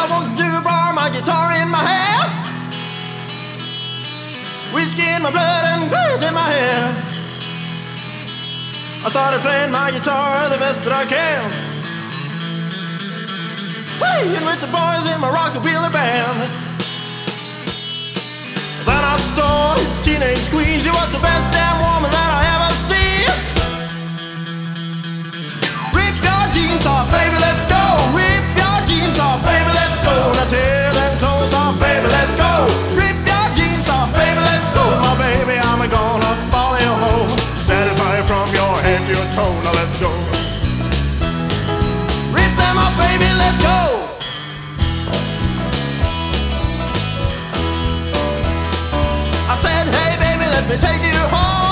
walked into the bar, my guitar in my hand, whiskey in my blood and grays in my hair. I started playing my guitar the best that I can, playing with the boys in my rockabilly band. Then I saw his teenage queen. She was the best damn woman that I ever seen. Rip your jeans off, baby, let's go. Rip your jeans off, baby, let's go. Now tear them clothes off, baby, let's go. Rip your jeans off, baby, let's go. My baby, I'm gonna follow you home. Satisfy you from your head to your toe. Now let's go. Rip them off, baby, let's go. I said, hey baby, let me take you home.